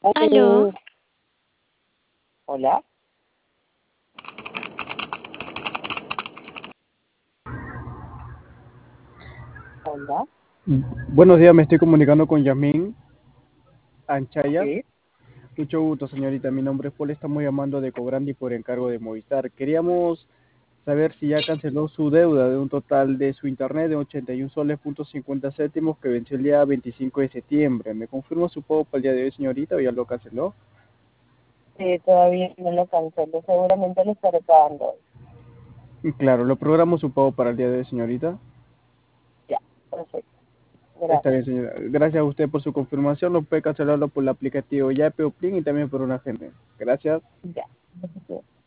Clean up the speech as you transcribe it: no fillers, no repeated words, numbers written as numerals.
Aló, Aló, hola, hola, Buenos días, me estoy comunicando con Yasmín Anchaya. sí, Mucho gusto, señorita. Mi nombre es Paul. Estamos llamando de Cobrandi por encargo de Movistar. Queríamos saber si ya canceló su deuda de un total de su internet de 81 soles punto 50 céntimos que venció el día 25 de septiembre. ¿Me confirma su pago para el día de hoy, señorita, o ya lo canceló? todavía no lo cancelo, seguramente lo estaré pagando hoy. Claro, lo programo su pago para el día de hoy, señorita. Ya, perfecto, Está gracias, bien, señora. Gracias a usted por su confirmación. Lo puede cancelarlo por el aplicativo Yape o Plin y también por un agente. Gracias. ya.